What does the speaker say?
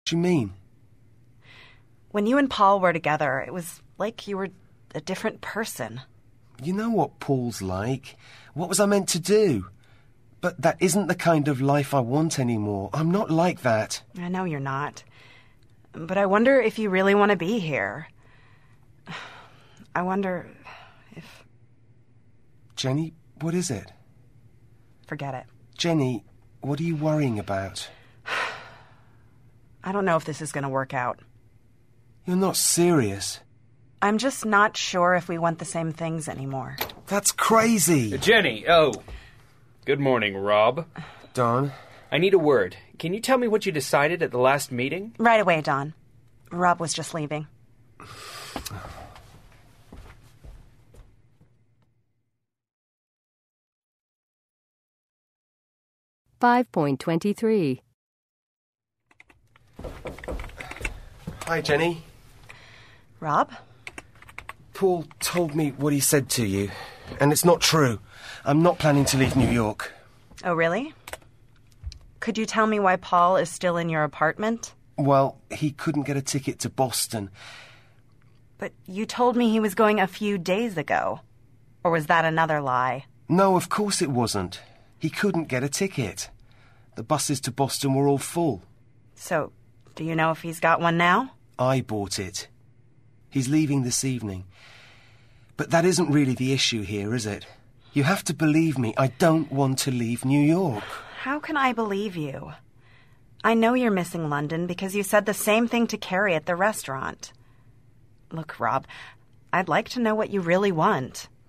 do you mean? When you and Paul were together, it was like you were a different person. You know what Paul's like. What was I meant to do? But that isn't the kind of life I want anymore. I'm not like that. I know you're not. But I wonder if you really want to be here. I wonder if... Jenny, what is it? Forget it. Jenny, what are you worrying about? I don't know if this is going to work out. You're not serious. I'm just not sure if we want the same things anymore. That's crazy. Jenny, good morning, Rob. Don? I need a word. Can you tell me what you decided at the last meeting? Right away, Don. Rob was just leaving. .23 Hi, Jenny. Rob? Paul told me what he said to you, and it's not true. I'm not planning to leave New York. Oh, really? Could you tell me why Paul is still in your apartment? Well, he couldn't get a ticket to Boston. But you told me he was going a few days ago. Or was that another lie? No, of course it wasn't. He couldn't get a ticket. The buses to Boston were all full. So, do you know if he's got one now? I bought it. He's leaving this evening. But that isn't really the issue here, is it? You have to believe me, I don't want to leave New York. How can I believe you? I know you're missing London because you said the same thing to Carrie at the restaurant. Look, Rob, I'd like to know what you really want.